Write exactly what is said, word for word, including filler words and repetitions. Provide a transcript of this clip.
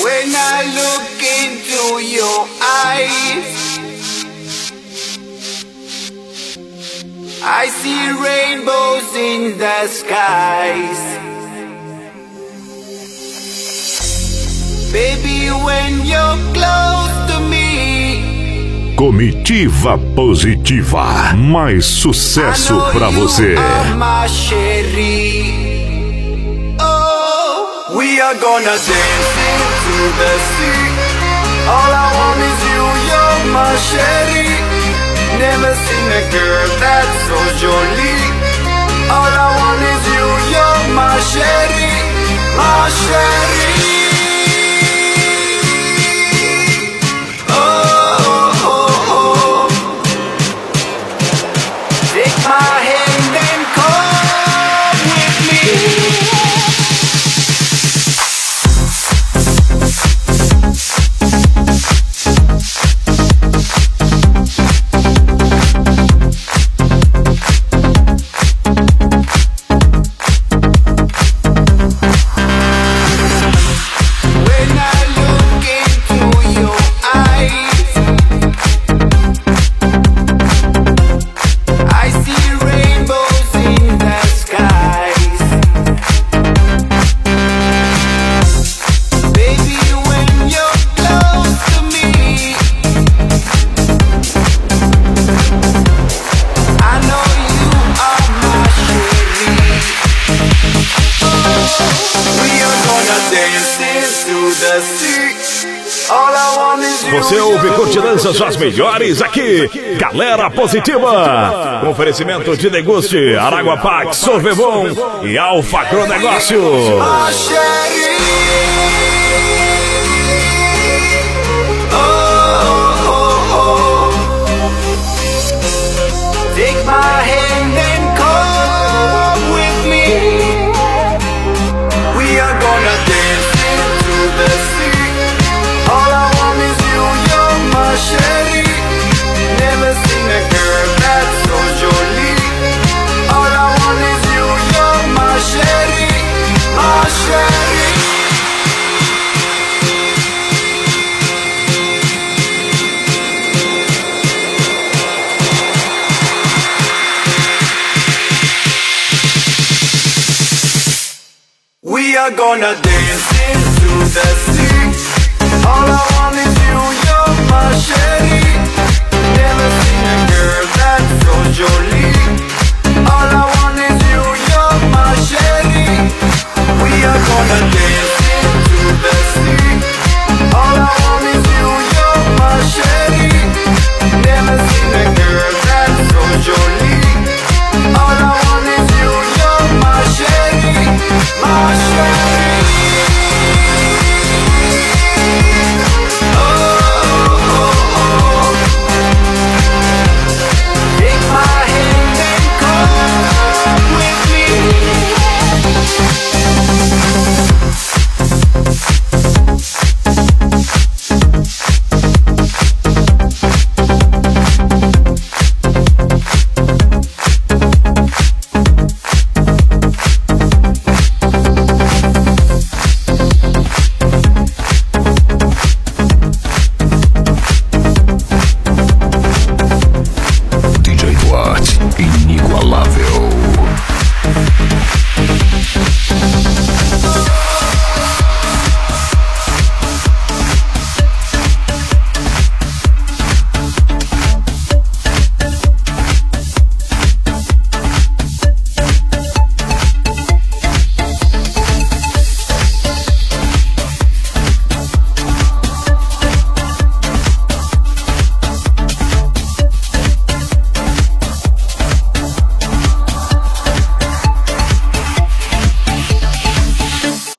When I look into your eyes, I see rainbows in the skies. Baby, when you're close to me, Comitiva Positiva, mais sucesso pra você. Oh, we are gonna dance into the sea. All I want is you, you're my sherry. Never seen a girl that's so jolly. All I want is you, you're my sherry, my sherry. Você ouve Curtidanças as melhores aqui, Galera Positiva. Com oferecimento de Deguste, Aragua Pax, Sorvebon e Alfa Agronegócio. Take my hand and come with me. We are gonna dance into the sea. All I want is you, you're my sherry. Never seen a girl that's so jolly. All I want is you, you're my sherry, my sherry. We are gonna dance into the